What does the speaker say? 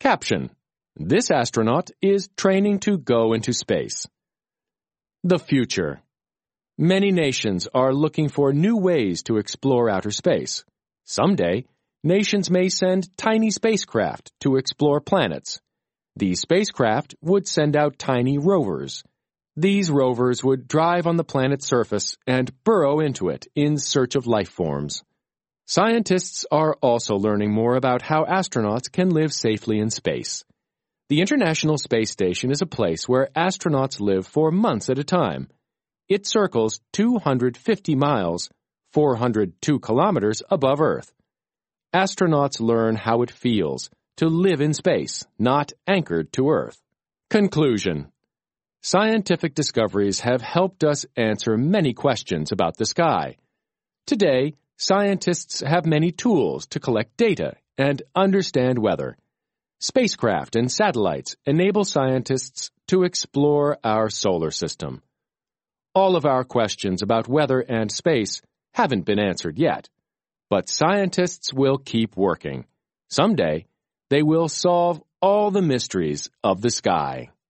Caption: This astronaut is training to go into space. The future. Many nations are looking for new ways to explore outer space. Someday, nations may send tiny spacecraft to explore planets. These spacecraft would send out tiny rovers. These rovers would drive on the planet's surface and burrow into it in search of life forms. Scientists are also learning more about how astronauts can live safely in space. The International Space Station is a place where astronauts live for months at a time. It circles 250 miles, 402 kilometers above Earth. Astronauts learn how it feels to live in space, not anchored to Earth. Conclusion. Scientific discoveries have helped us answer many questions about the sky. Today, scientists have many tools to collect data and understand weather. Spacecraft and satellites enable scientists to explore our solar system. All of our questions about weather and space haven't been answered yet, but scientists will keep working. Someday, they will solve all the mysteries of the sky.